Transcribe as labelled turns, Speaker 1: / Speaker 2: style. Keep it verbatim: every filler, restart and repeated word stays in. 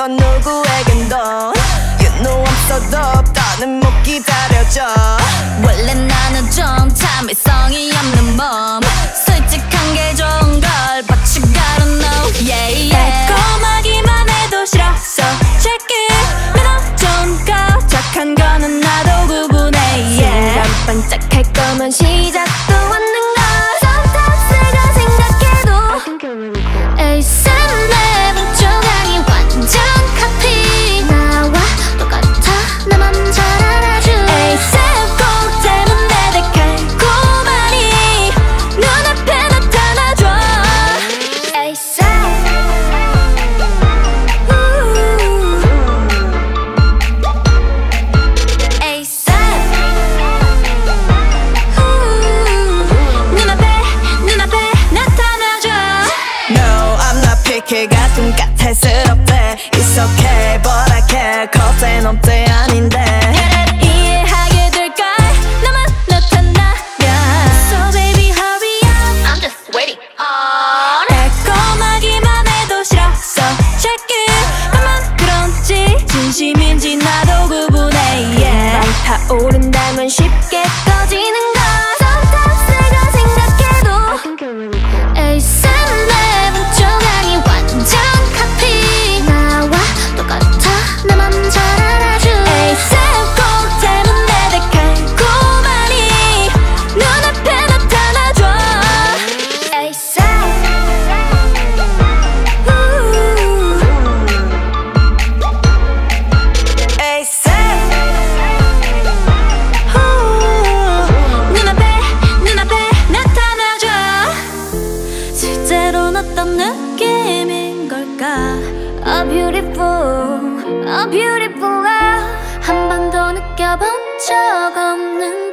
Speaker 1: 어떤 누구에겐도 You know I'm so dope 더는 못 기다려져.
Speaker 2: 원래 나는 좀 참을성이 없는 몸, 솔직한 게 좋은 걸 But you gotta know yeah yeah.
Speaker 1: 달콤하기만 해도 싫어 So check it. 매너 좀 거적한 거는 나도 구분해 yeah.
Speaker 2: 순간 반짝할 거면 시작도 않는 걸
Speaker 1: Sometimes 내가 생각해도
Speaker 2: 에이셉 내 조각이 완전 카피. 나와 똑같아 나만 잘 알아줘.
Speaker 1: 에이셉 꼭 닮은 내 달콤하니 눈앞에 나타나줘.
Speaker 2: 에이셉 에이셉
Speaker 1: 눈앞에 눈앞에 나타나줘. No I'm not picky.가 좀 까탈스럽대. It's okay but I care cause 넌 때 아닌데. 이해하게 될걸 나만 나타나면. So baby hurry up
Speaker 2: I'm just waiting on.
Speaker 1: 달콤하기만 해도 싫어 So check it. 나만 그런지 진심인지 나도 구분해 yeah.
Speaker 2: 금방 타오른다면 쉽게 꺼지는 걸
Speaker 1: Sometimes 내가 생각해도
Speaker 2: 에이셉 내 조각이 완전 카피. 나와 똑같아 나만 잘 알아줘.
Speaker 1: 에이셉 꼭 닮은 내 달콤하니 눈앞에 나타나줘.
Speaker 2: 에이셉
Speaker 1: 에이셉 눈앞에 눈앞에 나타나줘. 실제로는 어떤 느낌인 걸까?
Speaker 2: A beautiful, a beautiful love. 한 번도 느껴본 적 없는